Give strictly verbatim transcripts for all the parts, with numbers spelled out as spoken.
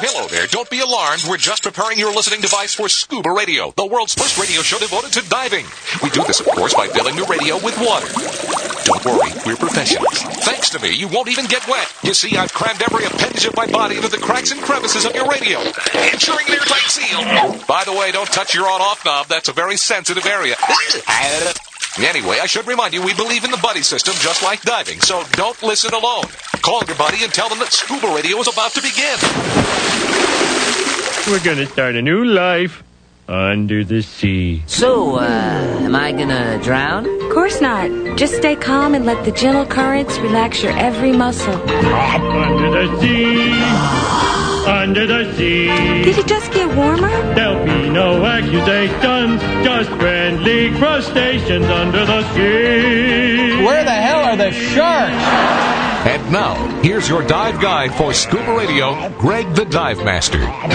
hello there. Don't be alarmed. We're just preparing your listening device for Scuba Radio, the world's first radio show devoted to diving. We do this, of course, by filling your radio with water. Don't worry, we're professionals. Thanks to me, you won't even get wet. You see, I've crammed every appendage of my body into the cracks and crevices of your radio, ensuring an airtight seal. By the way, don't touch your on-off knob. That's a very sensitive area. Anyway, I should remind you, we believe in the buddy system just like diving, so don't listen alone. Call your buddy and tell them that Scuba Radio is about to begin. We're gonna start a new life under the sea. So, uh, am I gonna drown? Of course not. Just stay calm and let the gentle currents relax your every muscle. Under the sea, under the sea. Did it just get warmer? There'll be no accusations, just friendly crustaceans under the sea. Where the hell are the sharks? And now, here's your dive guide for Scuba Radio, Greg the Dive Master.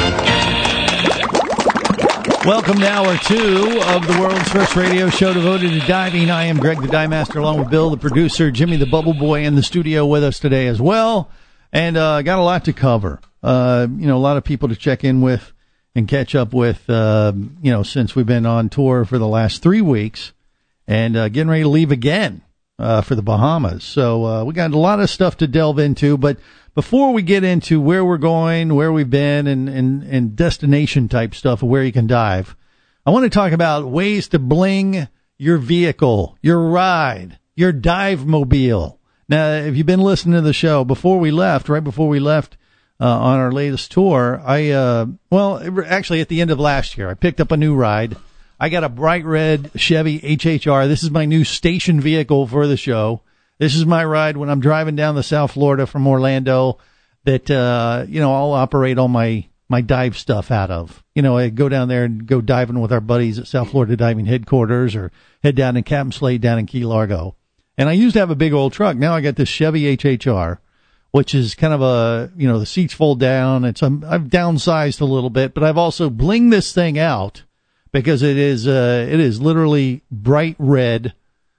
Welcome to hour two of the world's first radio show devoted to diving. I am Greg the Dive Master, along with Bill, the producer, Jimmy the Bubble Boy, in the studio with us today as well. And uh got a lot to cover. Uh, you know, a lot of people to check in with and catch up with, uh, you know, since we've been on tour for the last three weeks and uh, getting ready to leave again uh, for the Bahamas. So uh, we got a lot of stuff to delve into. But before we get into where we're going, where we've been, and, and, and destination type stuff of where you can dive, I want to talk about ways to bling your vehicle, your ride, your dive mobile. Now, if you've been listening to the show, before we left, right before we left, Uh, on our latest tour, I, uh, well, actually at the end of last year, I picked up a new ride. I got a bright red Chevy H H R. This is my new station vehicle for the show. This is my ride when I'm driving down to South Florida from Orlando that, uh, you know, I'll operate all my, my dive stuff out of. You know, I go down there and go diving with our buddies at South Florida Diving Headquarters or head down to Captain Slade down in Key Largo. And I used to have a big old truck. Now I got this Chevy H H R, which is kind of a, you know, the seats fold down. It's, um, I've downsized a little bit, but I've also blinged this thing out because it is, uh, it is literally bright red,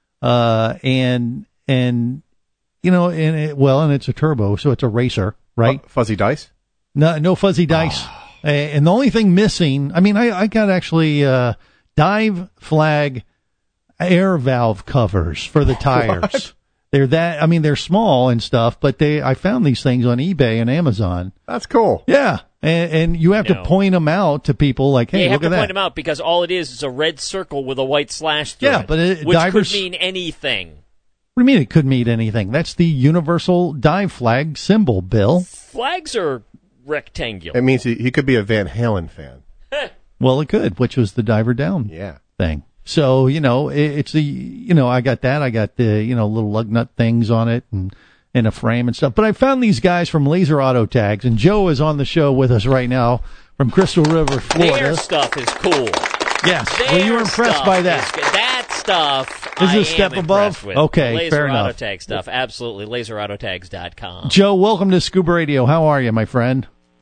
uh, and, and, you know, and it, well, and it's a turbo, so it's a racer, right? Uh, fuzzy dice? No, no fuzzy dice. Oh. And the only thing missing, I mean, I, I got actually, uh, dive flag air valve covers for the tires. What? They're that, I mean, they're small and stuff, but they, I found these things on eBay and Amazon. That's cool. Yeah. And, and you have No. to point them out to people like, hey, yeah, you look have at to that. point them out because all it is is a red circle with a white slash through Yeah, it, but it- which divers- could mean anything. What do you mean it could mean anything? That's the universal dive flag symbol, Bill. Flags are rectangular. It means he, he could be a Van Halen fan. Well, it could, which was the diver down Yeah. thing. So, you know, it, it's the, you know, I got that. I got the, you know, little lug nut things on it and, and a frame and stuff. But I found these guys from Laser Auto Tags, and Joe is on the show with us right now from Crystal River, Florida. Their stuff is cool. Yes. Their Well, you were impressed stuff by that. is good. That stuff Is I it a step am above? impressed with. Okay, the Laser fair enough. Auto Tag stuff, absolutely. laser auto tags dot com. Joe, welcome to Scuba Radio. How are you, my friend?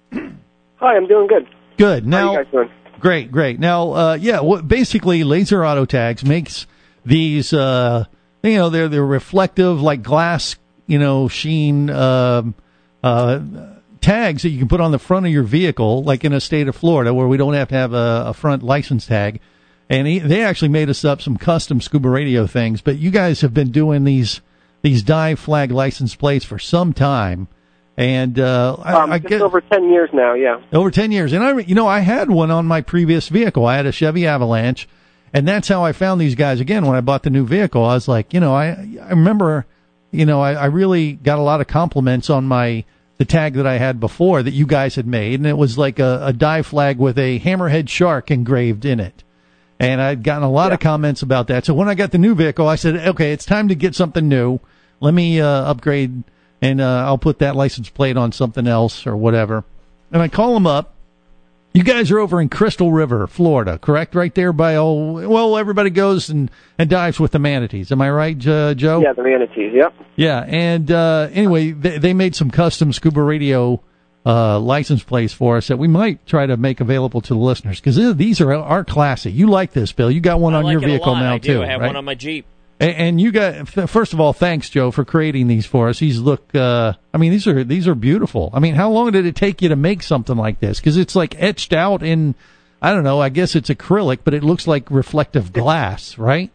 Hi, I'm doing good. Good. Now, How you guys doing? Great, great. Now, uh, yeah, what, basically, Laser Auto Tags makes these, uh, you know, they're they're reflective, like glass, you know, sheen um, uh, tags that you can put on the front of your vehicle, like in a state of Florida where we don't have to have a, a front license tag. And he, they actually made us up some custom Scuba Radio things. But you guys have been doing these these dive flag license plates for some time. And uh, I, Um, I just get over ten years now, yeah. over ten years. And I, you know, I had one on my previous vehicle. I had a Chevy Avalanche, and that's how I found these guys again when I bought the new vehicle. I was like, you know, I I remember, you know, I, I really got a lot of compliments on my the tag that I had before that you guys had made, and it was like a, a dive flag with a hammerhead shark engraved in it. And I'd gotten a lot Yeah. of comments about that. So when I got the new vehicle, I said, okay, it's time to get something new. Let me uh, upgrade. And uh, I'll put that license plate on something else or whatever. And I call them up. You guys are over in Crystal River, Florida, correct? Right there by, oh, well, everybody goes and, and dives with the manatees. Am I right, uh, Joe? Yeah, the manatees, yep. Yeah. And uh, anyway, they, they made some custom Scuba Radio uh, license plates for us that we might try to make available to the listeners because these are, are classy. You like this, Bill. You got one I on like your it a vehicle lot. now, I do. too. I have right? one on my Jeep. And, and you got, first of all, thanks, Joe, for creating these for us. These look, uh, I mean, these are these are beautiful. I mean, how long did it take you to make something like this? Because it's like etched out in, I don't know, I guess it's acrylic, but it looks like reflective glass, right?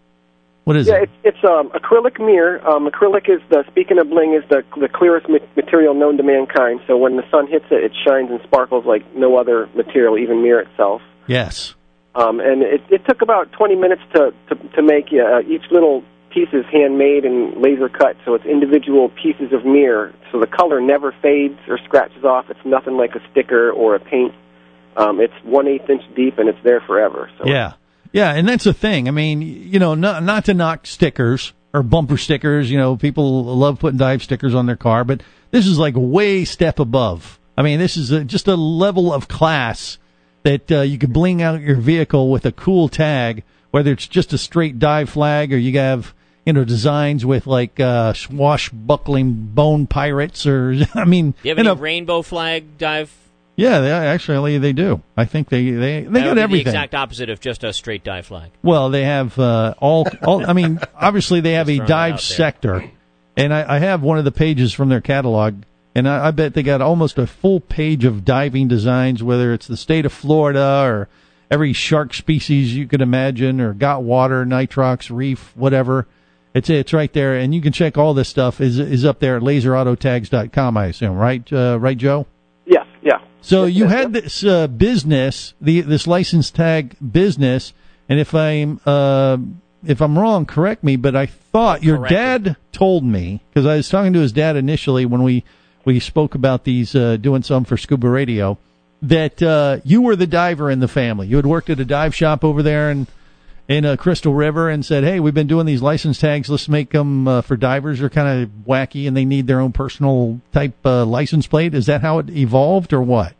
What is yeah, it? Yeah, it's, it's um, acrylic mirror. Um, acrylic is the, speaking of bling, is the the clearest ma- material known to mankind. So when the sun hits it, it shines and sparkles like no other material, even mirror itself. Yes. Um, and it, it took about twenty minutes to, to, to make. Uh, each little piece is handmade and laser cut, so it's individual pieces of mirror. So the color never fades or scratches off. It's nothing like a sticker or a paint. Um, it's one-eighth inch deep, and it's there forever. So. Yeah. Yeah, and that's the thing. I mean, you know, not, not to knock stickers or bumper stickers. You know, people love putting dive stickers on their car, but this is like way step above. I mean, this is a, just a level of class that uh, you could bling out your vehicle with a cool tag, whether it's just a straight dive flag or you have, you know, designs with like uh, swashbuckling bone pirates or, I mean. Do you have you any know, rainbow flag dive? Yeah, they, actually they do. I think they they, they That got would be everything. the exact opposite of just a straight dive flag. Well, they have uh, all, all. I mean, obviously they have Just a throwing it out dive there. sector, and I, I have one of the pages from their catalog, and I, I bet they got almost a full page of diving designs, whether it's the state of Florida or every shark species you could imagine, or got water, nitrox, reef, whatever. It's it's right there, and you can check all this stuff is is up there at laser auto tags dot com, I assume, right? Uh, right, Joe? Yes, yeah. So Yes, you yes, had yes. this uh, business, the this license tag business, and if I'm uh, if I'm wrong, correct me. But I thought your Correct me. dad told me, because I was talking to his dad initially when we we spoke about these uh, doing some for Scuba Radio, that uh, you were the diver in the family. You had worked at a dive shop over there in in uh, Crystal River and said, "Hey, we've been doing these license tags. Let's make them uh, for divers. They're kind of wacky and they need their own personal type uh, license plate." Is that how it evolved, or what?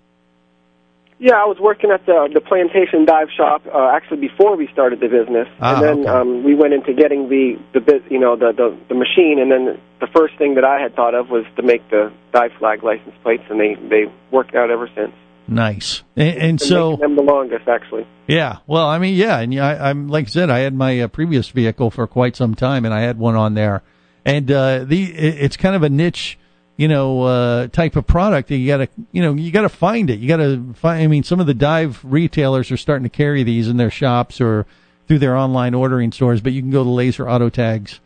Yeah, I was working at the the Plantation Dive Shop uh, actually before we started the business, Ah, and then okay. um, we went into getting the the bit, you know, the, the the machine, and then the first thing that I had thought of was to make the dive flag license plates, and they they worked out ever since. Nice. And, and Been so, making them the longest, actually. yeah. Well, I mean, yeah, and yeah, I, I'm like I said, I had my uh, previous vehicle for quite some time, and I had one on there, and uh, the it, it's kind of a niche, you know, uh, type of product that you gotta, you know, you gotta find it. You gotta find. I mean, some of the dive retailers are starting to carry these in their shops or through their online ordering stores, but you can go to laser auto tags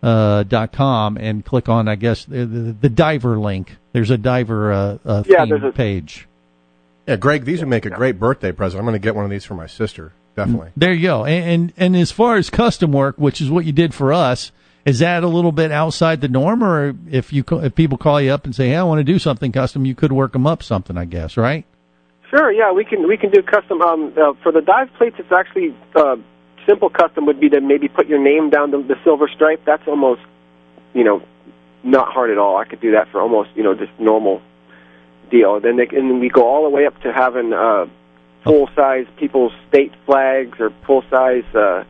dot com and click on, I guess, the, the, the diver link. There's a diver uh, uh, Yeah, theme there's a- page. Yeah, Greg, these would make a great birthday present. I'm going to get one of these for my sister, definitely. There you go. And, and and as far as custom work, which is what you did for us, is that a little bit outside the norm, or if you ca- if people call you up and say, "Hey, I want to do something custom," you could work them up something, I guess, right? Sure, yeah, we can we can do custom. Um, uh, for the dive plates, it's actually uh, simple custom would be to maybe put your name down the, the silver stripe. That's almost, you know, not hard at all. I could do that for almost, you know, just normal deal. Then they, and then we go all the way up to having uh, full size people's state flags or full size uh,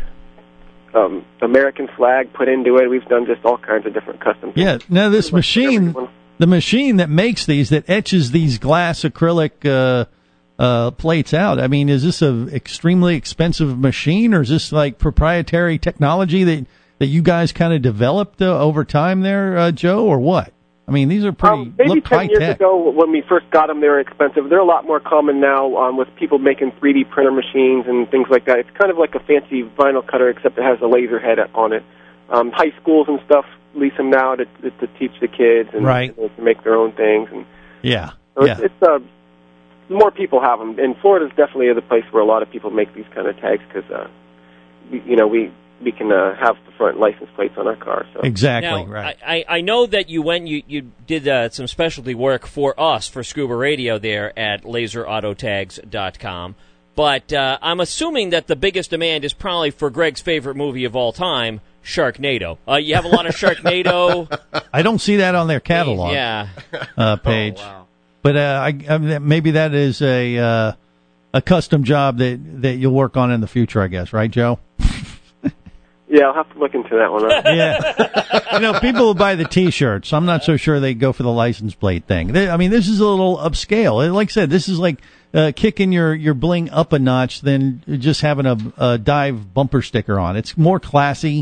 um, American flag put into it. We've done just all kinds of different custom things. Yeah. Now this Pretty much machine, everyone. the machine that makes these, that etches these glass acrylic uh, uh, plates out. I mean, is this a extremely expensive machine, or is this like proprietary technology that that you guys kind of developed uh, over time there, uh, Joe, or what? I mean, these are pretty Um, maybe look ten high years tech. ago, when we first got them, they were expensive. They're a lot more common now um, with people making three D printer machines and things like that. It's kind of like a fancy vinyl cutter, except it has a laser head on it. Um, high schools and stuff lease them now to, to, to teach the kids and Right. you know, to make their own things. And Yeah. so Yeah. it's, it's uh, more people have them. And Florida's definitely the place where a lot of people make these kind of tags because, uh, we, you know, we we can uh, have the front license plates on our car. So. Exactly. Now, right. I, I I know that you went, you, you did uh, some specialty work for us, for Scuba Radio there at laser auto tags dot com. But uh, I'm assuming that the biggest demand is probably for Greg's favorite movie of all time, Sharknado. Uh, you have a lot of Sharknado. I don't see that on their catalog Yeah. uh, page. Oh, wow. But uh, I, I mean, maybe that is a uh, a custom job that, that you'll work on in the future, I guess, right, Joe? Yeah, I'll have to look into that one. Huh? Yeah. You know, people will buy the T-shirts. I'm not so sure they go for the license plate thing. They, I mean, this is a little upscale. Like I said, this is like uh, kicking your, your bling up a notch than just having a, a dive bumper sticker on. It's more classy.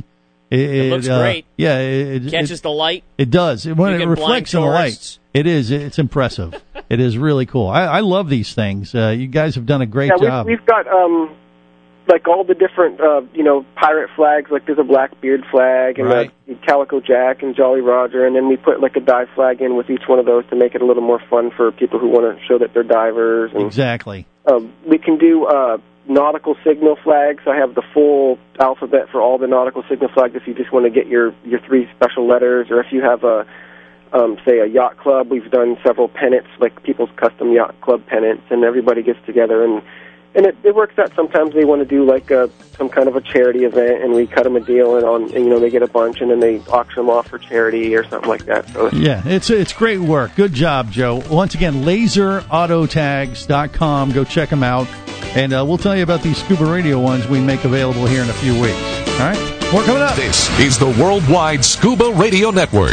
It, It looks uh, great. Yeah, it, it Catches it, the light. It does. It, when You it get reflects in blind the light, tourists. it is. It's impressive. It is really cool. I, I love these things. Uh, you guys have done a great yeah, job. We've, we've got um, like all the different uh, you know pirate flags. Like there's a Blackbeard flag and Right. a Calico Jack and Jolly Roger, and then we put like a dive flag in with each one of those to make it a little more fun for people who want to show that they're divers. And, Exactly. Um, we can do uh, nautical signal flags. I have the full alphabet for all the nautical signal flags if you just want to get your, your three special letters, or if you have a, um, say, a yacht club. We've done several pennants, like people's custom yacht club pennants, and everybody gets together, and and it, it works out. Sometimes they want to do like a, some kind of a charity event, and we cut them a deal, and on and, you know they get a bunch, and then they auction them off for charity or something like that. So Yeah, it's it's great work. Good job, Joe. Once again, laser auto tags dot com. Go check them out. And uh, we'll tell you about these Scuba Radio ones we make available here in a few weeks. All right? More coming up. This is the Worldwide Scuba Radio Network.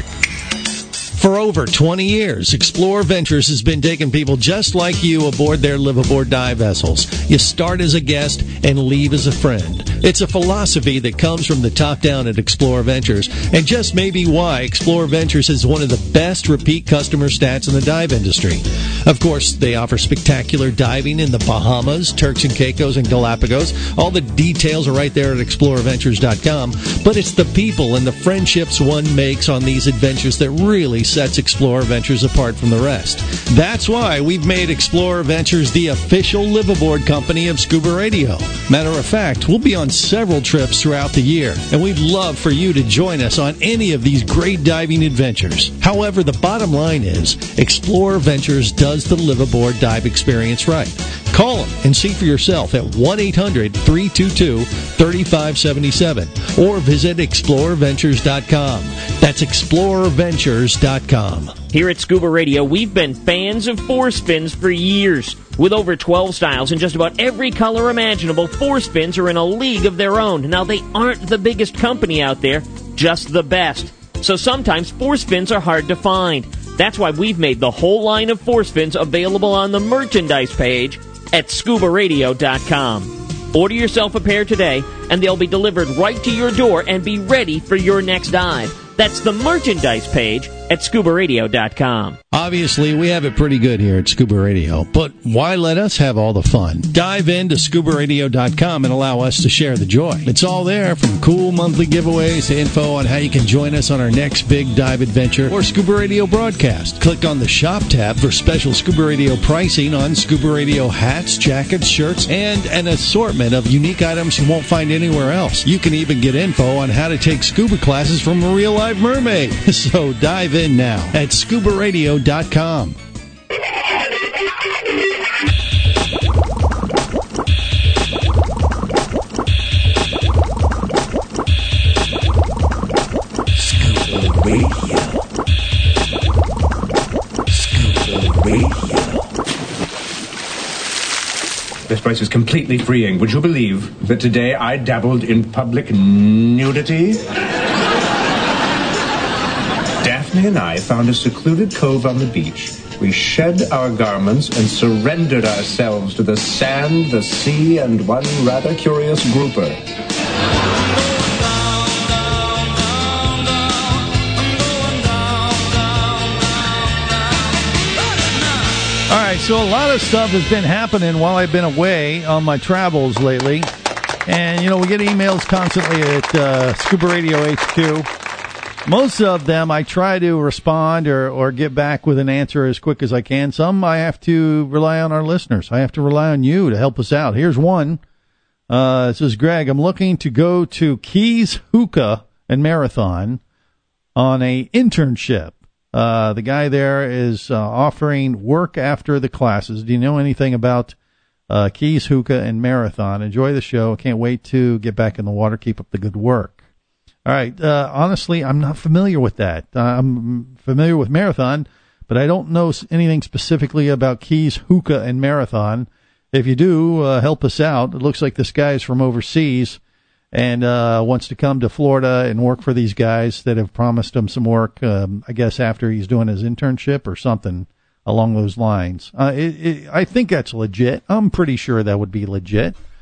For over twenty years, Explorer Ventures has been taking people just like you aboard their live-aboard dive vessels. You start as a guest and leave as a friend. It's a philosophy that comes from the top down at Explorer Ventures, and just maybe why Explorer Ventures is one of the best repeat customer stats in the dive industry. Of course, they offer spectacular diving in the Bahamas, Turks and Caicos, and Galapagos. All the details are right there at explorer ventures dot com, but it's the people and the friendships one makes on these adventures that really sets Explorer Ventures apart from the rest. That's why we've made Explorer Ventures the official live-aboard company of Scuba Radio. Matter of fact, we'll be on several trips throughout the year, and we'd love for you to join us on any of these great diving adventures. However, the bottom line is, Explorer Ventures does the live-aboard dive experience right. Call them and see for yourself at one eight hundred three two two three five seven seven or visit explorer ventures dot com. That's explorer ventures dot com. Here at Scuba Radio, we've been fans of Force Fins for years. With over twelve styles and just about every color imaginable, Force Fins are in a league of their own. Now, they aren't the biggest company out there, just the best. So sometimes Force Fins are hard to find. That's why we've made the whole line of Force Fins available on the merchandise page at scuba radio dot com. Order yourself a pair today, and they'll be delivered right to your door and be ready for your next dive. That's the merchandise page at scuba radio dot com. Obviously, we have it pretty good here at Scuba Radio, but why let us have all the fun? Dive into scuba radio dot com and allow us to share the joy. It's all there, from cool monthly giveaways to info on how you can join us on our next big dive adventure or Scuba Radio broadcast. Click on the Shop tab for special Scuba Radio pricing on Scuba Radio hats, jackets, shirts, and an assortment of unique items you won't find anywhere else. You can even get info on how to take scuba classes from a real live mermaid. So dive in now at scuba radio dot com. Scuba Radio. Scuba Radio. This place is completely freeing. Would you believe that today I dabbled in public nudity? Daphne and I found a secluded cove on the beach. We shed our garments and surrendered ourselves to the sand, the sea, and one rather curious grouper. All right, so a lot of stuff has been happening while I've been away on my travels lately. And, you know, we get emails constantly at uh, Scuba Radio H Q. Most of them I try to respond or, or get back with an answer as quick as I can. Some I have to rely on our listeners. I have to rely on you to help us out. Here's one. Uh, it says, Greg, I'm looking to go to Keys Hookah and Marathon on a internship. Uh, the guy there is uh, offering work after the classes. Do you know anything about uh, Keys Hookah and Marathon? Enjoy the show. Can't wait to get back in the water. Keep up the good work. All right. Uh, honestly, I'm not familiar with that. Uh, I'm familiar with Marathon, but I don't know anything specifically about Keys Hookah and Marathon. If you do, uh, help us out. It looks like this guy is from overseas and uh, wants to come to Florida and work for these guys that have promised him some work, um, I guess, after he's doing his internship or something along those lines. Uh, it, it, I think that's legit. I'm pretty sure that would be legit.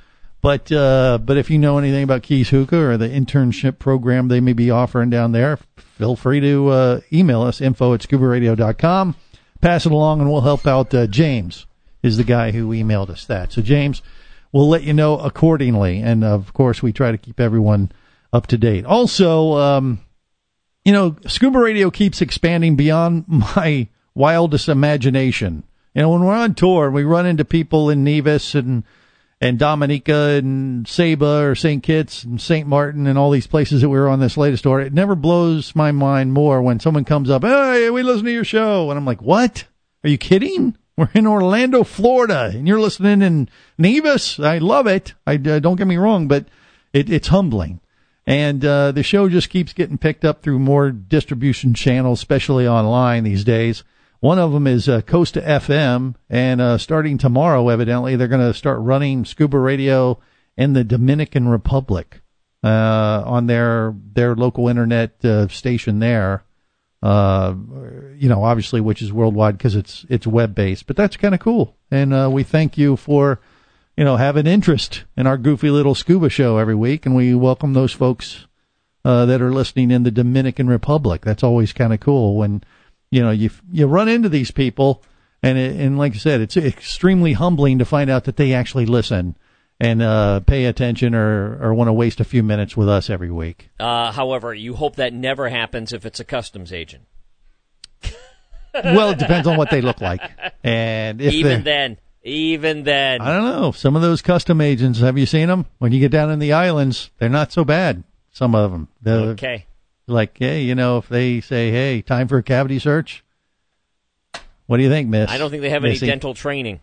But uh, but if you know anything about Keys Hookah or the internship program they may be offering down there, feel free to uh, email us, info at scuba radio dot com. Pass it along, and we'll help out. Uh, James is the guy who emailed us that. So, James, we'll let you know accordingly. And, of course, we try to keep everyone up to date. Also, um, you know, Scuba Radio keeps expanding beyond my wildest imagination. You know, when we're on tour, we run into people in Nevis and and Dominica and Saba or Saint Kitts and Saint Martin and all these places that we were on this latest tour. It never blows my mind more when someone comes up, hey, we listen to your show. And I'm like, what? Are you kidding? We're in Orlando, Florida, and you're listening in Nevis. I love it. I, uh, don't get me wrong, but it, it's humbling. And uh, the show just keeps getting picked up through more distribution channels, especially online these days. One of them is uh, Costa F M, and uh, starting tomorrow, evidently, they're going to start running Scuba Radio in the Dominican Republic uh, on their their local internet uh, station there. Uh, you know, obviously, which is worldwide because it's it's web based, but that's kind of cool. And uh, we thank you for you know having interest in our goofy little scuba show every week, and we welcome those folks uh, that are listening in the Dominican Republic. That's always kind of cool when. You know, you you run into these people, and it, and like I said, it's extremely humbling to find out that they actually listen and uh, pay attention or, or want to waste a few minutes with us every week. Uh, however, you hope that never happens if it's a customs agent. Well, it depends on what they look like, and if even then, even then, I don't know. Some of those custom agents, have you seen them? When you get down in the islands, they're not so bad. Some of them. They're, okay. Like, hey, you know, if they say, hey, time for a cavity search, what do you think, miss? I don't think they have Missy? any dental training.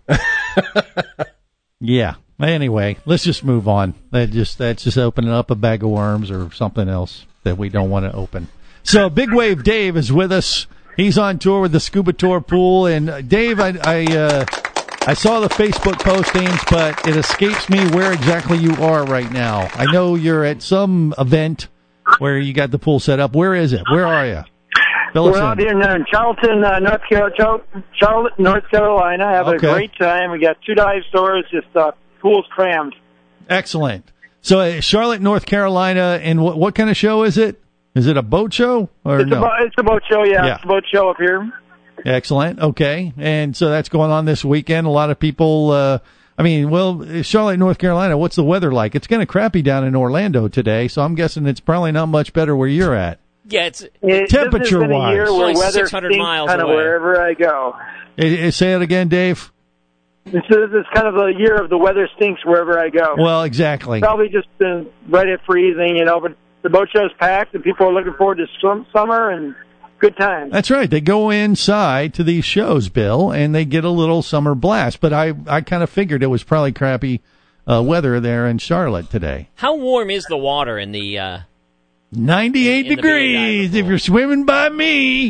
Yeah. Anyway, let's just move on. That just That's just opening up a bag of worms or something else that we don't want to open. So Big Wave Dave is with us. He's on tour with the Scuba Tour Pool. And, uh, Dave, I I, uh, I saw the Facebook postings, but it escapes me where exactly you are right now. I know you're at some event where you got the pool set up. Where is it? Where are you? Fill us We're in. out here in uh, Charlton, uh, North Carolina, Charlotte, North Carolina. Have Okay. a great time. We got two dive stores. Just uh, pool's crammed. Excellent. So uh, Charlotte, North Carolina, and what, what kind of show is it? Is it a boat show or It's, no? a bo- it's a boat show, yeah. Yeah. It's a boat show up here. Excellent. Okay, and so that's going on this weekend. A lot of people. Uh, I mean, well, Charlotte, North Carolina. What's the weather like? It's kind of crappy down in Orlando today, so I'm guessing it's probably not much better where you're at. Yeah, it's It, temperature this has been wise. a year where It's like weather six hundred stinks miles kind of away. wherever I go. Eh, eh, say it again, Dave. This is, this is kind of a year of the weather stinks wherever I go. Well, exactly. Probably just been right at freezing, you know, but the boat show's packed and people are looking forward to swim, summer and good times. That's right. They go inside to these shows, Bill, and they get a little summer blast. But I, I kind of figured it was probably crappy uh, weather there in Charlotte today. how warm is the water in the? Uh, ninety-eight In- in the degrees Big if you're swimming by me.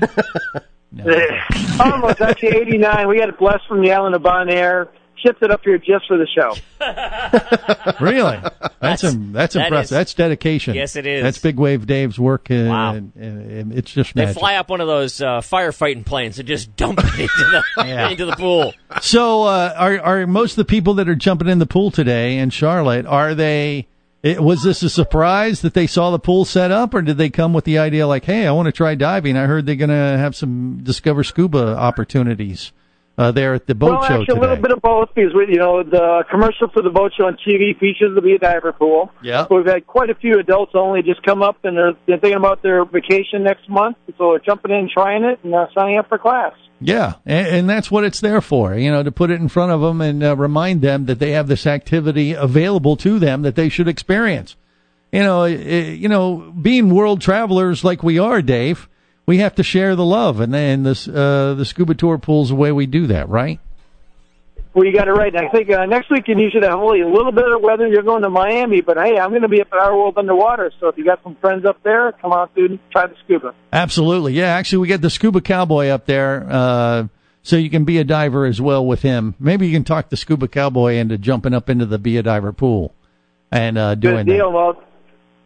Almost, actually eighty-nine. We got it blessed from the island of Bonaire. Shipped it up here just for the show. Really? That's That's- im- that's that impressive. is- That's dedication. Yes, it is. That's Big Wave Dave's work. Uh, Wow. and, and, and it's just they magic. fly up one of those uh, firefighting planes and just dump it into the Yeah. into the pool. So, uh, are are most of the people that are jumping in the pool today in Charlotte? Are they? It, was this a surprise that they saw the pool set up, or did they come with the idea like, "Hey, I want to try diving. I heard they're going to have some Discover Scuba opportunities uh, there at the boat well, show actually, today." a little bit of both because we, you know, the commercial for the boat show on T V features the Be a Diver pool. Yeah. So we've had quite a few adults only just come up and they're, they're thinking about their vacation next month, so they're jumping in, trying it, and uh, signing up for class. Yeah, and, and that's what it's there for, you know, to put it in front of them and uh, remind them that they have this activity available to them that they should experience. You know, it, you know, being world travelers like we are, Dave, we have to share the love, and then this uh, the scuba tour pool's the way we do that, right? Well, you got it right. I think uh, next week you should have only a little bit of weather. You're going to Miami, but hey, I'm going to be up at Our World Underwater. So if you got some friends up there, come out and try the scuba. Absolutely, yeah. Actually, we got the scuba cowboy up there, uh, so you can be a diver as well with him. Maybe you can talk the scuba cowboy into jumping up into the Be a Diver pool and uh, doing Good deal, that. Well,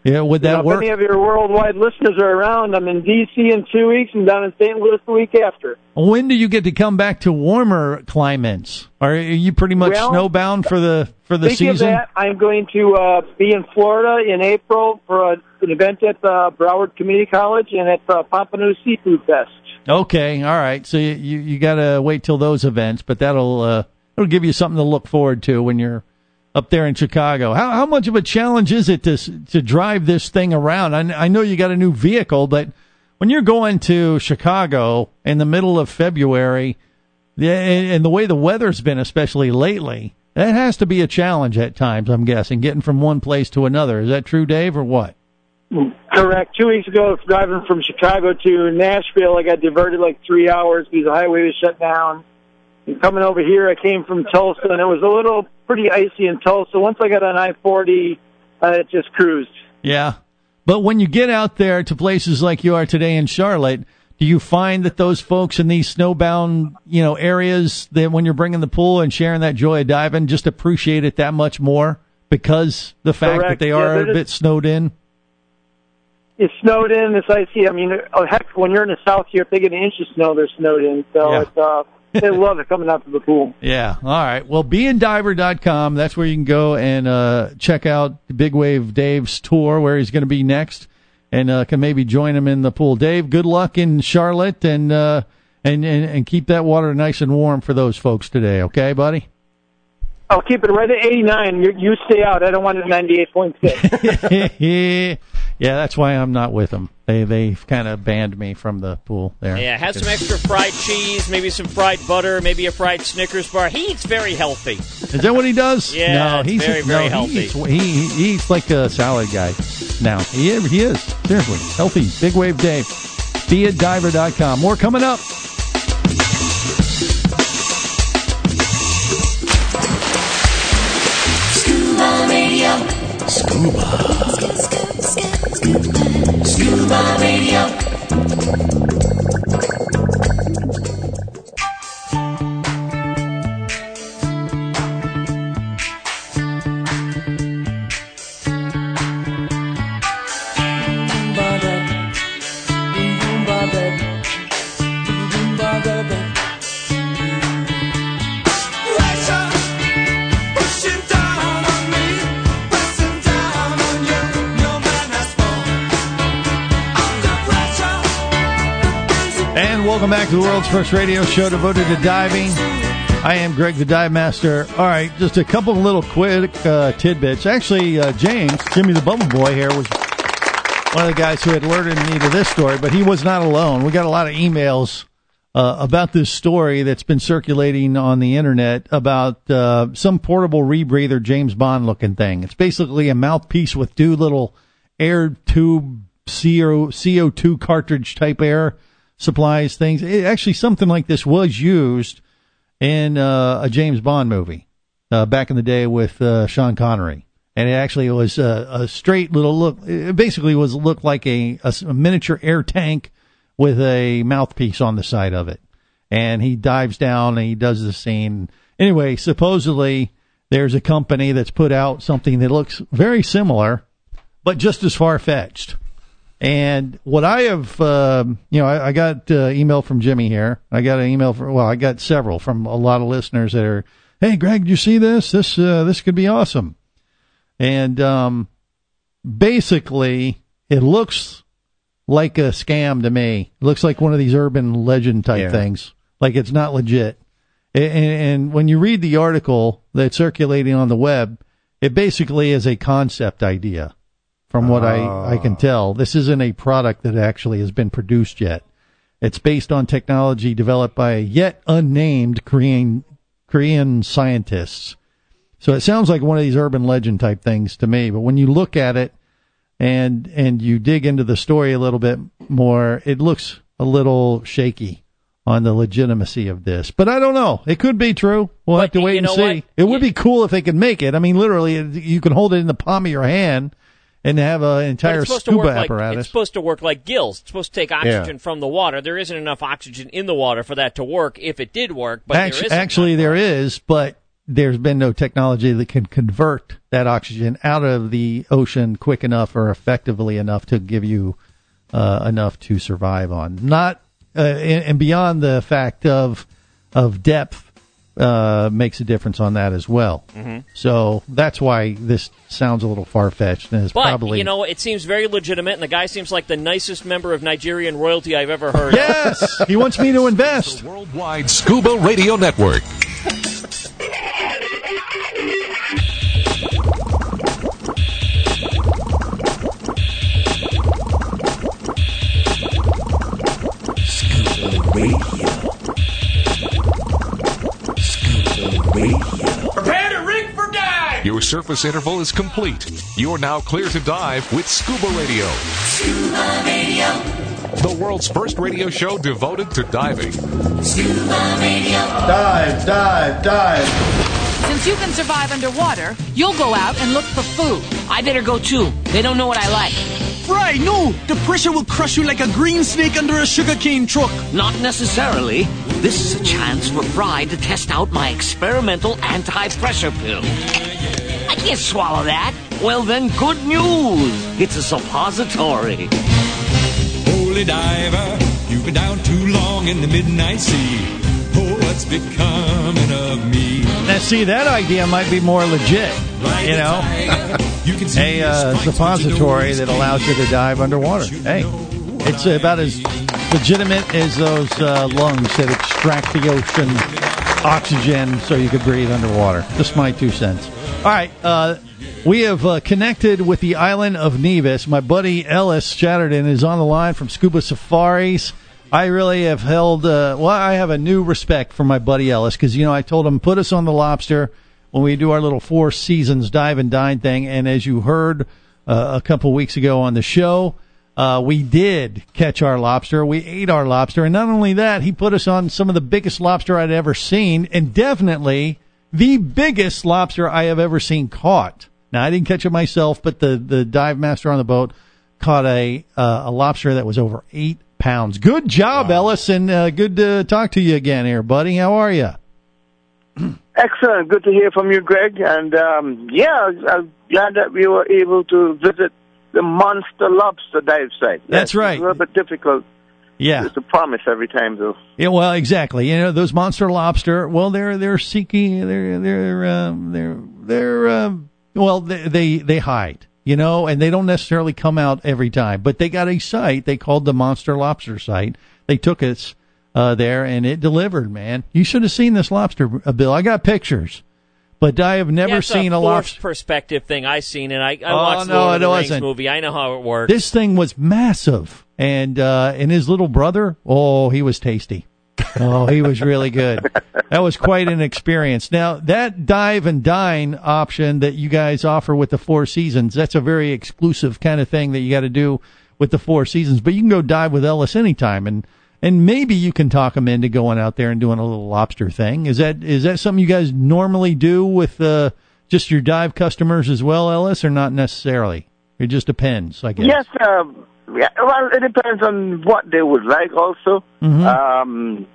Yeah, would You that know, work? If any of your worldwide listeners are around, I'm in D C in two weeks and down in Saint Louis the week after. When do you get to come back to warmer climates? Are you pretty much Well, snowbound for the for the Speaking season? of that, I'm going to uh, be in Florida in April for a, an event at uh, Broward Community College and at uh, Pompano Seafood Fest. Okay, all right. So you you, you got to wait till those events, but that'll uh, it'll give you something to look forward to when you're up there in Chicago. How how much of a challenge is it to to drive this thing around? I, I know you got a new vehicle, but when you're going to Chicago in the middle of February, the, and the way the weather's been, especially lately, that has to be a challenge at times, I'm guessing, getting from one place to another. Is that true, Dave, or what? Correct. Two weeks ago, driving from Chicago to Nashville, I got diverted like three hours because the highway was shut down. And coming over here, I came from Tulsa, and it was a little pretty icy in Tulsa. Once I got on I forty, uh, it just cruised. Yeah. But when you get out there to places like you are today in Charlotte, do you find that those folks in these snowbound, you know, areas, that when you're bringing the pool and sharing that joy of diving, just appreciate it that much more because the fact Correct. that they Yeah, are they're a just- bit snowed in? It's snowed in, it's icy. I mean, oh, heck, when you're in the south here, if they get an inch of snow, they're snowed in. So Yeah. it's, uh, they love it coming out to the pool. Yeah. All right. Well, be in diver dot com. That's where you can go and uh, check out Big Wave Dave's tour, where he's going to be next, and uh, can maybe join him in the pool. Dave, good luck in Charlotte, and, uh, and, and, and keep that water nice and warm for those folks today. Okay, buddy? I'll keep it right at eighty-nine. You, you stay out. I don't want it at ninety-eight point six. Yeah, that's why I'm not with them. They they kind of banned me from the pool there. Yeah, have some extra fried cheese, maybe some fried butter, maybe a fried Snickers bar. He eats very healthy. Is that what he does? Yeah, no, it's he's very, very no, healthy. He eats, he, he eats like a salad guy now. He, he is. Seriously. Healthy. Big Wave Dave. Be at diver dot com. More coming up. Scuba Radio. Scuba. Scuba Radio. And welcome back to the world's first radio show devoted to diving. I am Greg the Dive Master. All right, just a couple of little quick uh, tidbits. Actually, uh, James, Jimmy the Bubble Boy here, was one of the guys who had alerted me to this story, but he was not alone. We got a lot of emails uh, about this story that's been circulating on the internet about uh, some portable rebreather James Bond looking thing. It's basically a mouthpiece with two little air tube C O two cartridge type air supplies things. It, actually, something like this was used in uh, a James Bond movie uh, back in the day with uh, Sean Connery, and it actually was a, a straight little look. It basically was looked like a, a, a miniature air tank with a mouthpiece on the side of it, and he dives down and he does the scene. Anyway, supposedly there's a company that's put out something that looks very similar, but just as far-fetched. And what I have, um, you know, I, I got uh, email from Jimmy here. I got an email from, well, I got several from a lot of listeners that are, hey, Greg, did you see this? This, uh, this could be awesome. And um, basically, it looks like a scam to me. It looks like one of these urban legend type Yeah. things. Like it's not legit. And, and when you read the article that's circulating on the web, it basically is a concept idea. From what I, I can tell, this isn't a product that actually has been produced yet. It's based on technology developed by yet unnamed Korean Korean scientists. So it sounds like one of these urban legend type things to me. But when you look at it and and you dig into the story a little bit more, it looks a little shaky on the legitimacy of this. But I don't know. It could be true. We'll But have to wait you and know see. what? It would be cool if they could make it. I mean, literally, you can hold it in the palm of your hand and have an But entire it's supposed to scuba work like, apparatus. It's supposed to work like gills. It's supposed to take oxygen from the water. There isn't enough oxygen in the water for that to work if it did work, but actually, there isn't. actually there is, but there's been no technology that can convert that oxygen out of the ocean quick enough or effectively enough to give you uh, enough to survive on. Not uh, and, and beyond the fact of of depth uh, makes a difference on that as well. Mm-hmm. So that's why this sounds a little far fetched, and it's But, probably you know, it seems very legitimate, and the guy seems like the nicest member of Nigerian royalty I've ever heard. Yes, he wants me to invest. The Worldwide Scuba Radio Network. Scuba Radio. Scuba Radio. Prepare to rig for dive! Your surface interval is complete. You're now clear to dive with Scuba Radio. Scuba Radio. The world's first radio show devoted to diving. Scuba Radio. Dive, dive, dive. Since you can survive underwater, you'll go out and look for food. I better go too. They don't know what I like. Fry, no! The pressure will crush you like a green snake under a sugarcane truck. Not necessarily. This is a chance for Fry to test out my experimental anti-pressure pill. I can't swallow that. Well then, good news. It's a suppository. Holy diver, you've been down too long in the midnight sea. Oh, what's becoming of me? Now, see, that idea might be more legit, you know? A uh, suppository that allows you to dive underwater. Hey, it's about as legitimate as those uh, lungs that extract the ocean oxygen so you could breathe underwater. Just my two cents. All right, uh, we have uh, connected with the island of Nevis. My buddy Ellis Chatterton is on the line from Scuba Safaris. I really have held, uh, well, I have a new respect for my buddy Ellis because, you know, I told him, put us on the lobster when we do our little Four Seasons dive and dine thing. And as you heard uh, a couple weeks ago on the show, uh, we did catch our lobster. We ate our lobster. And not only that, he put us on some of the biggest lobster I'd ever seen, and definitely the biggest lobster I have ever seen caught. Now, I didn't catch it myself, but the, the dive master on the boat caught a, uh, a lobster that was over eight pounds. Good job, wow. Ellis, and uh, good to talk to you again here, buddy. How are you? Excellent. Good to hear from you, Greg. And, um, yeah, I'm glad that we were able to visit the Monster Lobster dive site. That's right. It's a little bit difficult. Yeah. It's a promise every time, though. Yeah, well, exactly. You know, those monster lobster, well, they're, they're seeking, they're, they're, um, they're, they're, um, well, they, they, they hide. You know, and they don't necessarily come out every time. But they got a site they called the Monster Lobster site. They took us uh, there, and it delivered, man. You should have seen this lobster, uh, Bill. I got pictures. But I have never yeah, it's seen a, a lobster. perspective thing. I seen it. I, I oh, watched no, the Lord of the it Rings wasn't. movie. I know how it works. This thing was massive. And, uh, and his little brother, oh, he was tasty. Oh, he was really good. That was quite an experience. Now, that dive and dine option that you guys offer with the Four Seasons, that's a very exclusive kind of thing that you got to do with the Four Seasons. But you can go dive with Ellis anytime, and and maybe you can talk him into going out there and doing a little lobster thing. Is that is that something you guys normally do with uh, just your dive customers as well, Ellis, or not necessarily? It just depends, I guess. Yes, um, yeah, well, it depends on what they would like also. Mm-hmm. Um,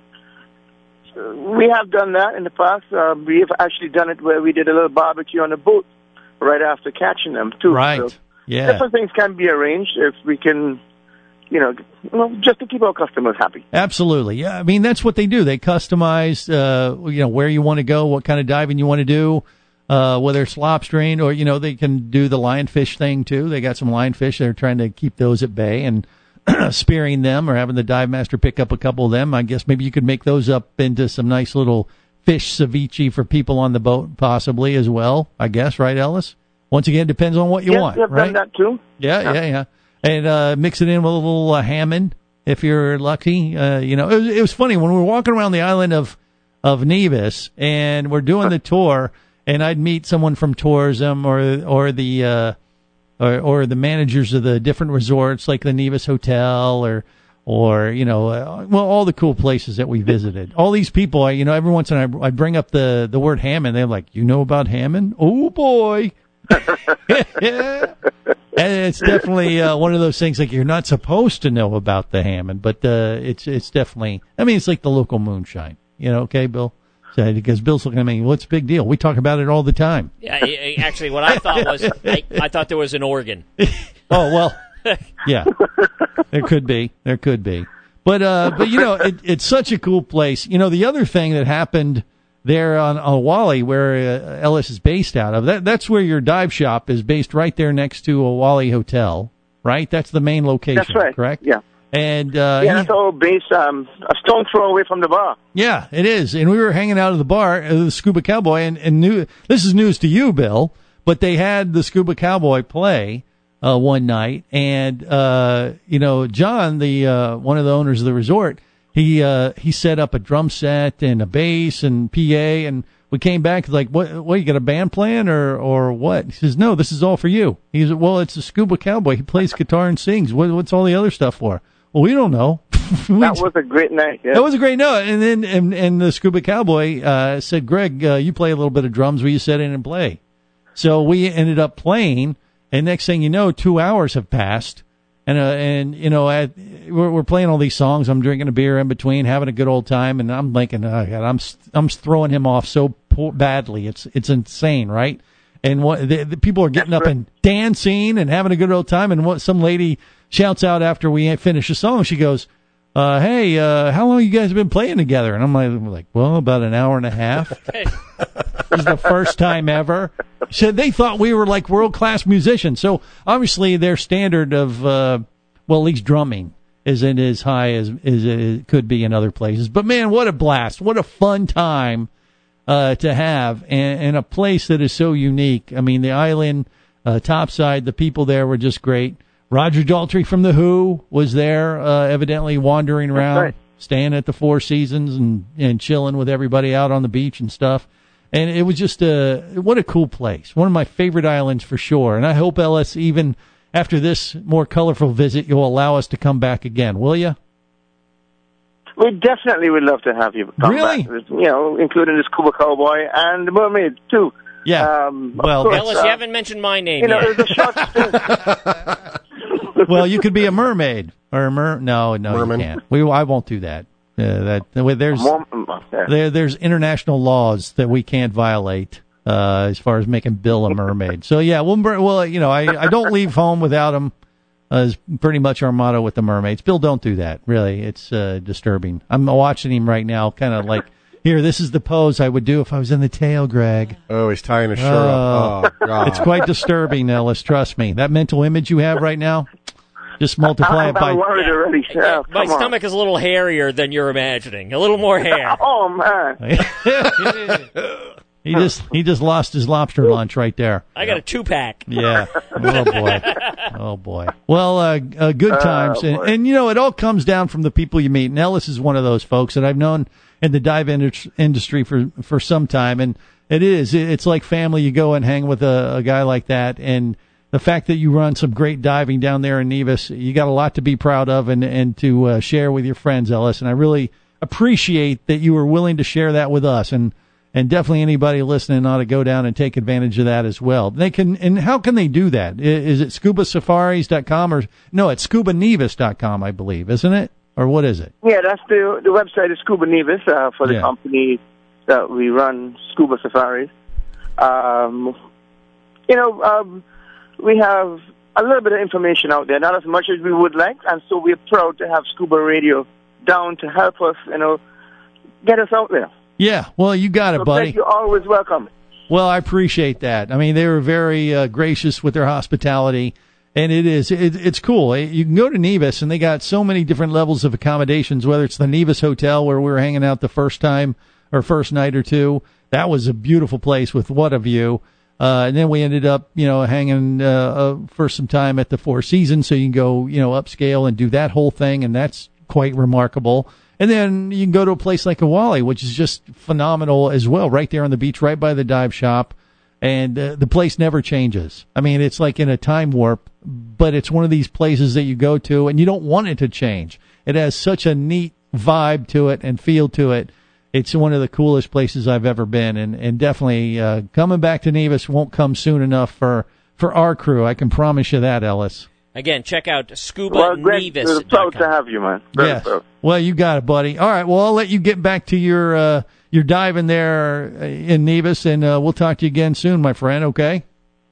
we have done that in the past. Uh, we have actually done it where we did a little barbecue on the boat right after catching them, too. Right, so yeah. Different things can be arranged if we can, you know, well, just to keep our customers happy. Absolutely. Yeah, I mean, that's what they do. They customize, uh, you know, where you want to go, what kind of diving you want to do. Uh, whether it's lobstering or, you know, they can do the lionfish thing too. They got some lionfish. They're trying to keep those at bay and spearing them or having the dive master pick up a couple of them. I guess maybe you could make those up into some nice little fish ceviche for people on the boat possibly as well, I guess. Right, Ellis? Once again, it depends on what you yes, want, I've right? done that too. Yeah, yeah, yeah. yeah. And uh, mix it in with a little uh, Hammond if you're lucky. Uh, you know, it was, it was funny when we were walking around the island of, of Nevis and we're doing the tour. And I'd meet someone from tourism or or the uh, or, or the managers of the different resorts like the Nevis Hotel or or you know uh, well all the cool places that we visited. All these people, I, you know, every once in a while I bring up the the word Hammond. They're like, you know about Hammond? Oh boy, yeah. And it's definitely uh, one of those things like you're not supposed to know about the Hammond, but uh, it's it's definitely. I mean, it's like the local moonshine. You know, okay, Bill. So, because Bill's looking at me, what's the big deal? We talk about it all the time. Yeah, I- I- actually, what I thought was, I, I thought there was an organ. Oh, well, yeah, there could be. There could be. But, uh, but you know, it, it's such a cool place. You know, the other thing that happened there on, on Wally, where uh, Ellis is based out of, that that's where your dive shop is based, right there next to a Wally Hotel, right? That's the main location, That's right. correct? Yeah. And uh, yeah, he- that's all based um, a stone throw away from the bar. yeah, it is. And we were hanging out at the bar, uh, the Scuba Cowboy, and, and new, this is news to you, Bill, but they had the Scuba Cowboy play uh, one night, and uh, you know, John, the uh, one of the owners of the resort, he uh, he set up a drum set and a bass and P A, and we came back like, what? What? You got a band playing or or what? He says, no, this is all for you. He said, well, it's a Scuba Cowboy. He plays guitar and sings. What, what's all the other stuff for? Well, we don't know. That was a great night. Yeah. That was a great note. And then and, and the Scuba Cowboy uh, said, Greg, uh, you play a little bit of drums. Will you sit in and play? So we ended up playing, and next thing you know, two hours have passed. And, uh, and you know, at, we're, we're playing all these songs. I'm drinking a beer in between, having a good old time. And I'm thinking, oh, God, I'm I'm throwing him off so poor, badly. It's it's insane, right? And what the, the people are getting up and dancing and having a good old time. And what some lady shouts out after we finish the song, she goes, uh, hey, uh, how long you guys been playing together? And I'm like, like, well, about an hour and a half. This is the first time ever. She said they thought we were like world-class musicians. So obviously their standard of, uh, well, at least drumming isn't as high as, as it could be in other places. But man, what a blast. What a fun time uh, to have, and, and a place that is so unique. I mean, the island, uh, topside, the people there were just great. Roger Daltrey from The Who was there, uh, evidently wandering around, right. staying at the Four Seasons and, and chilling with everybody out on the beach and stuff. And it was just a, what a cool place. One of my favorite islands for sure. And I hope, Ellis, even after this more colorful visit, you'll allow us to come back again, will you? We definitely would love to have you come Really? back. You know, including the Scuba Cowboy and the Mermaid, too. Yeah. Um, Well, of course, Ellis, uh, you haven't mentioned my name You know, yet. there's a short Well, you could be a mermaid or a mer. No, no, Merman. you can't. We, I won't do that. Uh, that there's More, yeah. there, there's international laws that we can't violate uh, as far as making Bill a mermaid. So yeah, we'll, well, you know, I, I don't leave home without him. Uh, is pretty much our motto with the mermaids. Bill, don't do that. Really, it's uh, disturbing. I'm watching him right now, kind of like, here, this is the pose I would do if I was in the tail, Greg. Oh, he's tying his shirt Oh, up. Oh, God. It's quite disturbing, Ellis. Trust me. That mental image you have right now, just multiply it by. I'm worried already. Yeah, My come on. stomach is a little hairier than you're imagining. A little more hair. Oh, man. He just he just lost his lobster lunch right there. I got a two-pack. Yeah. Oh boy. Oh boy. Well, uh, uh, good times, Oh, and, boy. and you know it all comes down from the people you meet. And Ellis is one of those folks that I've known in the dive indus- industry for for some time, and it is it's like family. You go and hang with a, a guy like that, and the fact that you run some great diving down there in Nevis, you got a lot to be proud of and and to uh, share with your friends, Ellis. And I really appreciate that you were willing to share that with us, and. And definitely anybody listening ought to go down and take advantage of that as well. They can, and how can they do that? I- Is it scuba safaris dot com or, no, it's scuba nevis dot com, I believe, isn't it? Or what is it? Yeah, that's the the website is Scuba Nevis uh, for the Yeah. company that we run, Scuba Safaris. Um, you know, um, we have a little bit of information out there, not as much as we would like, and so we're proud to have Scuba Radio down to help us, you know, get us out there. Yeah, well, you got it, So buddy. Greg, you're always welcome. Well, I appreciate that. I mean, they were very uh, gracious with their hospitality, and it is it, it's cool. You can go to Nevis, and they got so many different levels of accommodations. Whether it's the Nevis Hotel where we were hanging out the first time or first night or two, that was a beautiful place with what a view. Uh, and then we ended up, you know, hanging uh, uh, for some time at the Four Seasons, so you can go, you know, upscale and do that whole thing, and that's quite remarkable. And then you can go to a place like Awali, which is just phenomenal as well, right there on the beach, right by the dive shop. And uh, the place never changes. I mean, it's like in a time warp, but it's one of these places that you go to and you don't want it to change. It has such a neat vibe to it and feel to it. It's one of the coolest places I've ever been. And, and definitely uh, coming back to Nevis won't come soon enough for, for our crew. I can promise you that, Ellis. Again, check out scuba Well, Greg, nevis we're dot proud com. to have you, man. Very Yes. proud. Well, you got it, buddy. All right. Well, I'll let you get back to your uh, you're diving there in Nevis, and uh, we'll talk to you again soon, my friend, okay?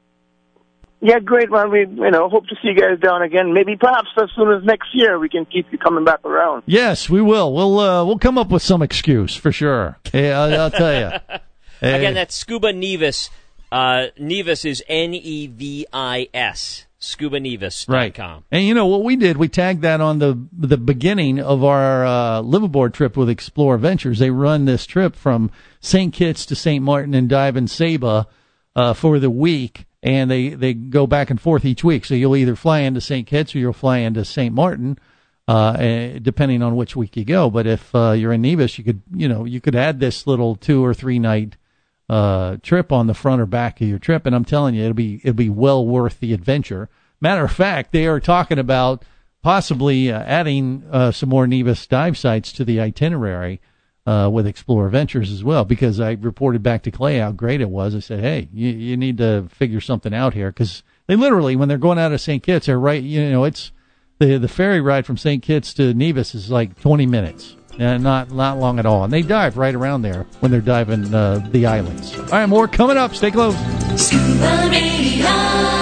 Yeah, great. Well, we you know hope to see you guys down again. Maybe perhaps as soon as next year we can keep you coming back around. Yes, we will. We'll uh, we'll come up with some excuse for sure. Hey, I'll, I'll tell you. Hey. Again, that's Scuba Nevis. Uh, Nevis is N E V I S. scuba nevis dot com. Right. And you know what we did? We tagged that on the the beginning of our uh, liveaboard trip with Explore Ventures. They run this trip from Saint Kitts to Saint Martin and dive in Saba uh, for the week. And they, they go back and forth each week. So you'll either fly into Saint Kitts or you'll fly into Saint Martin, uh, depending on which week you go. But if uh, you're in Nevis, you could, you know, you could add this little two or three night uh, trip on the front or back of your trip. And I'm telling you, it'll be it'll be well worth the adventure. Matter of fact, they are talking about possibly uh, adding uh, some more Nevis dive sites to the itinerary. Uh, with Explorer Ventures as well, because I reported back to Clay how great it was. I said, hey, you, you need to figure something out here, because they literally, when they're going out of Saint Kitts, they're right, you know, it's the the ferry ride from Saint Kitts to Nevis is like twenty minutes, uh, not not long at all, and they dive right around there when they're diving uh, the islands. All right, more coming up. Stay close. Scuba Radio.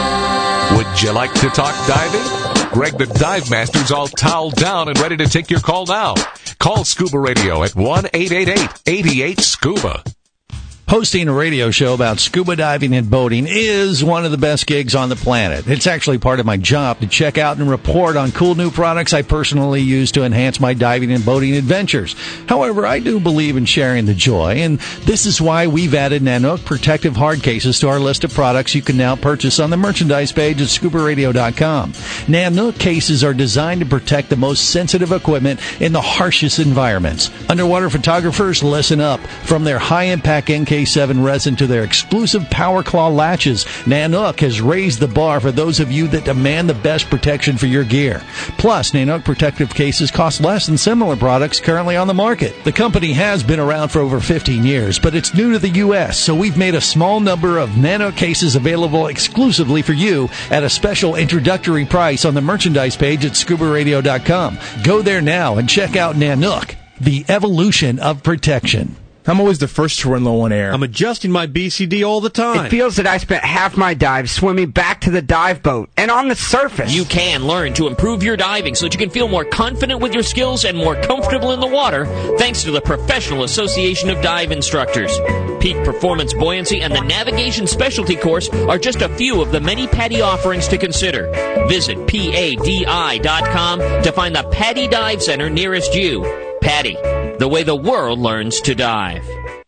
Would you like to talk diving? Greg the Dive Master's all toweled down and ready to take your call now. Call Scuba Radio at one eight eight eight, eight eight, SCUBA. Hosting a radio show about scuba diving and boating is one of the best gigs on the planet. It's actually part of my job to check out and report on cool new products I personally use to enhance my diving and boating adventures. However, I do believe in sharing the joy, and this is why we've added Nanook protective hard cases to our list of products you can now purchase on the merchandise page at scuba radio dot com. Nanook cases are designed to protect the most sensitive equipment in the harshest environments. Underwater photographers, listen up. From their high-impact N K seven resin to their exclusive Power Claw latches, Nanook has raised the bar for those of you that demand the best protection for your gear. Plus, Nanook protective cases cost less than similar products currently on the market. The company has been around for over fifteen years, but it's new to the U S, so we've made a small number of Nanook cases available exclusively for you at a special introductory price on the merchandise page at scuba radio dot com. Go there now and check out Nanook, the evolution of protection. I'm always the first to run low on air. I'm adjusting my B C D all the time. It feels that I spent half my dive swimming back to the dive boat and on the surface. You can learn to improve your diving so that you can feel more confident with your skills and more comfortable in the water thanks to the Professional Association of Dive Instructors. Peak Performance Buoyancy and the Navigation Specialty Course are just a few of the many PADI offerings to consider. Visit P A D I dot com to find the PADI Dive Center nearest you. PADI, the way the world learns to dive.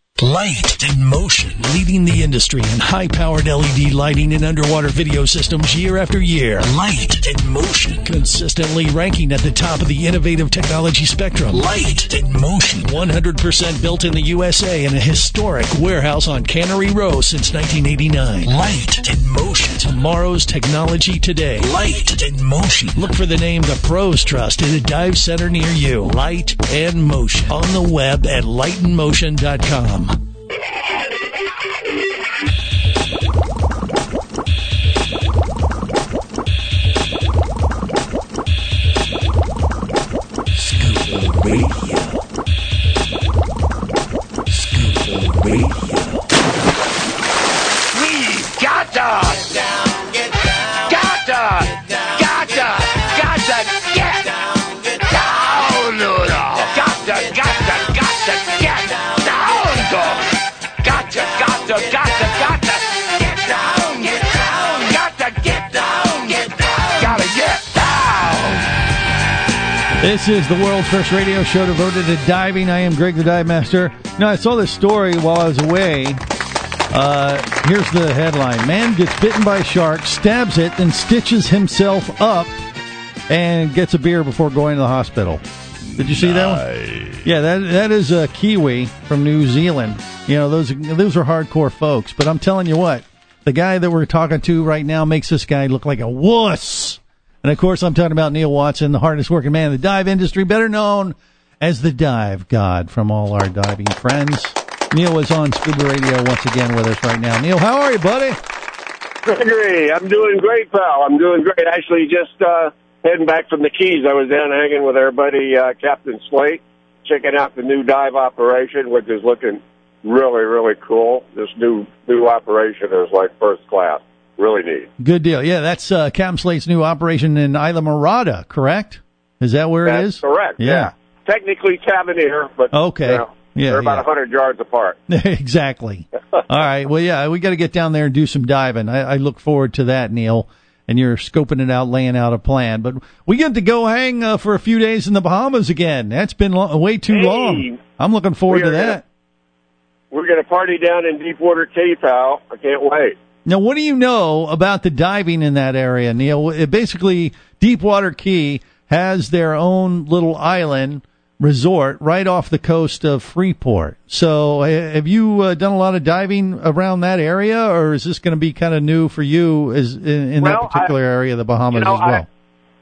Light and Motion, leading the industry in high-powered L E D lighting and underwater video systems year after year. Light and Motion, consistently ranking at the top of the innovative technology spectrum. Light and Motion, one hundred percent built in the U S A in a historic warehouse on Cannery Row since nineteen eighty-nine. Light and Motion, tomorrow's technology today. Light and Motion. Look for the name the pros trust in a dive center near you. Light and Motion, on the web at light and motion dot com. Scuba Radio. Scuba Radio. We've got to get down, get down, got to, got to, got to get down, get down, no, no, got to, got to, got to get down, dog. Got to, got to, got to, got to get down, get down, got to get down, get down, gotta get down. This is the world's first radio show devoted to diving. I am Greg the Dive Master. Now, I saw this story while I was away. Uh, here's the headline. Man gets bitten by a shark, stabs it, then stitches himself up and gets a beer before going to the hospital. Did you see nice. that one? Yeah, that that is a Kiwi from New Zealand. You know, those, those are hardcore folks. But I'm telling you what, the guy that we're talking to right now makes this guy look like a wuss. And, of course, I'm talking about Neil Watson, the hardest working man in the dive industry, better known as the Dive God from all our diving friends. Neil is on Scuba Radio once again with us right now. Neil, how are you, buddy? Gregory, I'm doing great, pal. I'm doing great. Actually, just uh, heading back from the Keys. I was down hanging with our buddy uh, Captain Slate. checking out the new dive operation, which is looking really, really cool. This new new operation is like first class. Really neat. Good deal. Yeah, that's uh, Captain Slate's new operation in Isla Morada, correct? Is that where That's it is? correct, yeah. yeah. Technically Tavernier, but okay. You know, yeah, they're about yeah. one hundred yards apart. Exactly. All right. Well, yeah, we got to get down there and do some diving. I, I look forward to that, Neil. And you're scoping it out, laying out a plan. But we get to go hang uh, for a few days in the Bahamas again. That's been lo- way too hey, long. I'm looking forward to that. Gonna, we're going to party down in Deepwater Cay, pal. I can't wait. Now, what do you know about the diving in that area, Neil? It basically, Deepwater Cay has their own little island resort right off the coast of Freeport. So have you uh, done a lot of diving around that area, or is this going to be kind of new for you as in, in well, that particular I, area of the Bahamas you know, as well?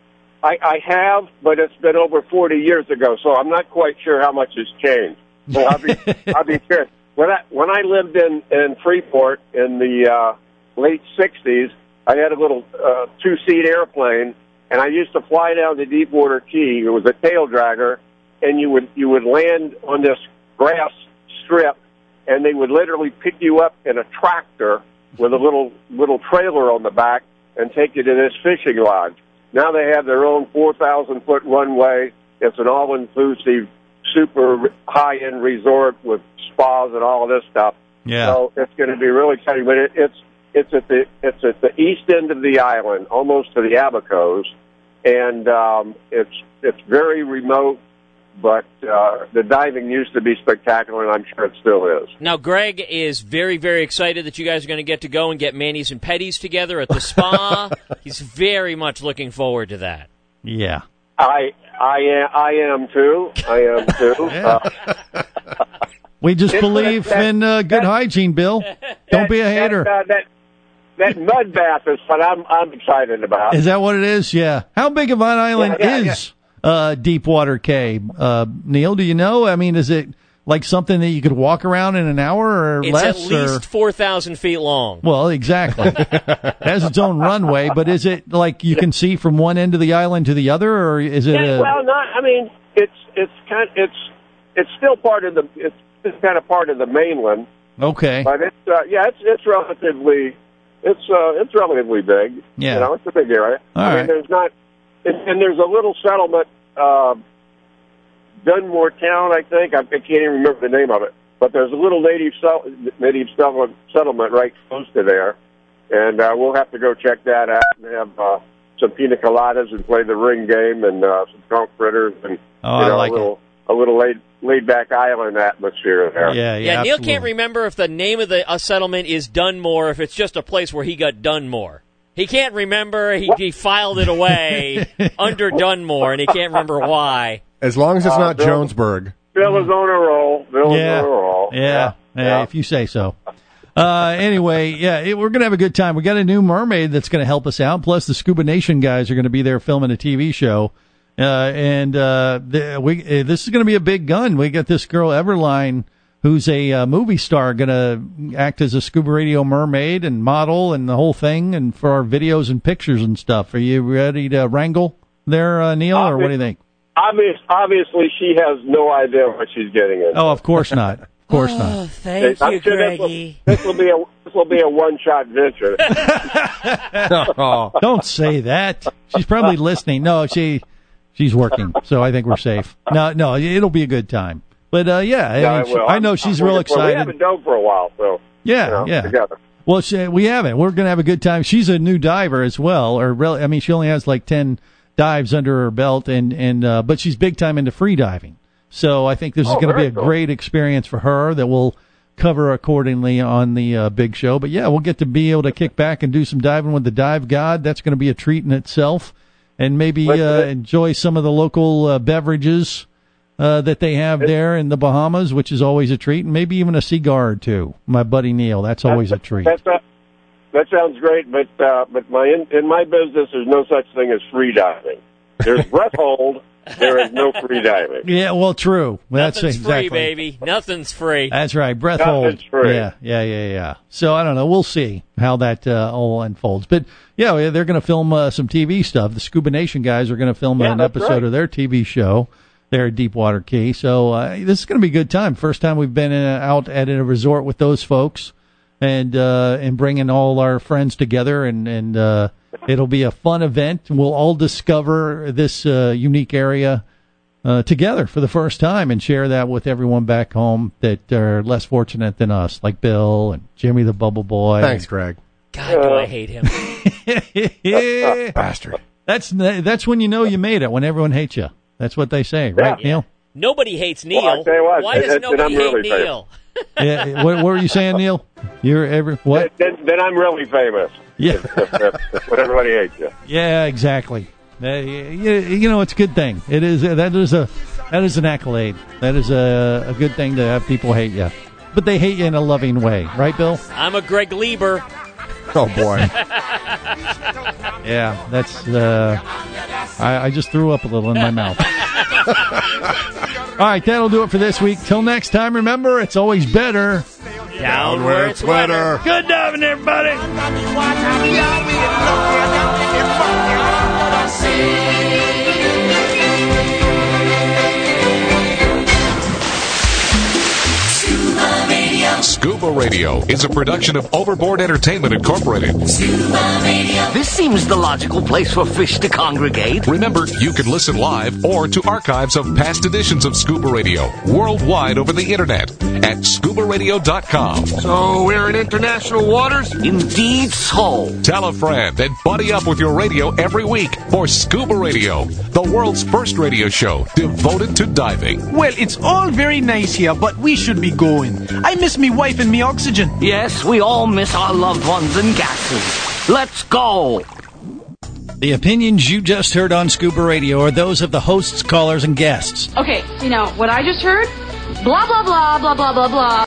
I, I, I have, but it's been over forty years ago, so I'm not quite sure how much has changed. So I'll be, I'll be curious. When I, when I lived in, in Freeport in the uh, late sixties, I had a little uh, two-seat airplane, and I used to fly down to Deepwater Cay. It was a tail dragger, and you would you would land on this grass strip, and they would literally pick you up in a tractor with a little little trailer on the back and take you to this fishing lodge. Now they have their own four thousand foot runway. It's an all-inclusive, super high-end resort with spas and all of this stuff. Yeah. So it's going to be really exciting. But it, it's it's at the it's at the east end of the island, almost to the Abacos, and um, it's it's very remote. But uh, the diving used to be spectacular, and I'm sure it still is. Now, Greg is very, very excited that you guys are going to get to go and get manis and petties together at the spa. He's very much looking forward to that. Yeah. I I am I am too. I am too. Yeah. uh, we just It's believe that- in uh, good that- hygiene, Bill. Don't be a hater. That, uh, that, that mud bath is what I'm I'm excited about. Is that what it is? Yeah. How big of an island Yeah, yeah, is uh, Deepwater Cay? Uh, Neil, do you know? I mean, is it like something that you could walk around in an hour or It's less? at least or? four thousand feet long. Well, exactly. It has its own runway, but is it like you can see from one end of the island to the other, or is it? Yeah, a, well, not. I mean, it's it's kind. It's it's still part of the. It's, it's kind of part of the mainland. Okay. But it's uh, yeah, it's it's relatively. It's uh, it's relatively big. Yeah. You know, it's a big area. All I mean, right. there's not, and, and there's a little settlement, uh, Dunmore Town, I think. I, I can't even remember the name of it. But there's a little native sell, native settlement, settlement right close to there, and uh, we'll have to go check that out and have uh, some pina coladas and play the ring game and uh, some conch fritters and Oh, you I know, like a little a little laid laid back island atmosphere there. Yeah, yeah. Yeah, Neil absolutely. can't remember if the name of the uh, settlement is Dunmore, if it's just a place where he got Dunmore. He can't remember. He, he filed it away under Dunmore, and he can't remember why. As long as it's Uh, not Bill- Jonesburg. Bill is on a roll. Bill is Yeah. on a roll. Yeah, Yeah. yeah, Yeah. if you say so. Uh, anyway, yeah, it, we're going to have a good time. We got a new mermaid that's going to help us out. Plus, the Scuba Nation guys are going to be there filming a T V show. Uh, and uh, the, we uh, this is going to be a big gun. We got this girl, Everline, who's a uh, movie star, going to act as a Scuba Radio mermaid and model and the whole thing, and for our videos and pictures and stuff. Are you ready to wrangle there, uh, Neil, or what do you think? Obvious, obviously, she has no idea what she's getting into. Oh, of course not. Of course Oh, not. thank I'm you, sure this will- Greggy. This will be a this will be a one shot venture. Oh, don't say that. She's probably listening. No, she she's working, so I think we're safe. No, no, it'll be a good time. But uh, yeah, I, Yeah, mean, I she- will. I know she's Well, real We excited. haven't done for a while, so Yeah, you know, yeah. together. Well, she, we haven't. We're going to have a good time. She's a new diver as well, or rel- I mean, she only has like ten dives under her belt, and and uh, but she's big time into free diving. So I think this is Oh, going to be very a cool. great experience for her that we'll cover accordingly on the uh, big show. But yeah, we'll get to be able to kick back and do some diving with the Dive God. That's going to be a treat in itself, and maybe Listen, uh, it- enjoy some of the local uh, beverages uh, that they have there in the Bahamas, which is always a treat, and maybe even a cigar or two. My buddy Neil, that's always a treat. That's a, that sounds great, but uh, but my in, in my business, there's no such thing as free diving. There's breath hold. There is no free diving. Yeah, well, true. That's Nothing's exactly. free, baby. Nothing's free. That's right. Breath Nothing's hold. free. Yeah, yeah, yeah, yeah. So I don't know. We'll see how that uh, all unfolds. But yeah, they're going to film uh, some T V stuff. The Scuba Nation guys are going to film Yeah, an that's episode right. of their T V show, there at Deepwater Key. So uh, this is going to be a good time. First time we've been in a, out at a resort with those folks, and uh, and bringing all our friends together, and and uh, it'll be a fun event. We'll all discover this uh, unique area uh, together for the first time, and share that with everyone back home that are less fortunate than us, like Bill and Jimmy the Bubble Boy. Thanks, Greg. God, do I hate him. Yeah. Bastard. That's that's when you know you made it, when everyone hates you. That's what they say, right, Yeah. Neil? Nobody hates Neil. Well, I tell you what, Why does then- then nobody I'm hate really Neil? Yeah, what, what were you saying, Neil? You're every what? Then, then I'm really famous. Yeah. When everybody hates you. Yeah, exactly. Uh, you, you know, it's a good thing. It is. Uh, that is a that is an accolade. That is a, a good thing to have people hate you, but they hate you in a loving way, right, Bill? I'm a Greg Lieber. Oh boy. Yeah, that's. Uh, I, I just threw up a little in my mouth. All right, that'll do it for this week. Till next time, remember, it's always better Down where it's wetter. Good diving, everybody. Scuba Radio is a production of Overboard Entertainment Incorporated. This seems the logical place for fish to congregate. Remember, you can listen live or to archives of past editions of Scuba Radio worldwide over the internet at scuba radio dot com. So we're in international waters? Indeed so. Tell a friend and buddy up with your radio every week for Scuba Radio, the world's first radio show devoted to diving. Well, it's all very nice here, but we should be going. I miss me wife and me oxygen. Yes, we all miss our loved ones and gases. Let's go. The opinions you just heard on Scuba Radio are those of the hosts, callers, and guests. Okay, you know, what I just heard? Blah, blah, blah, blah, blah, blah, blah.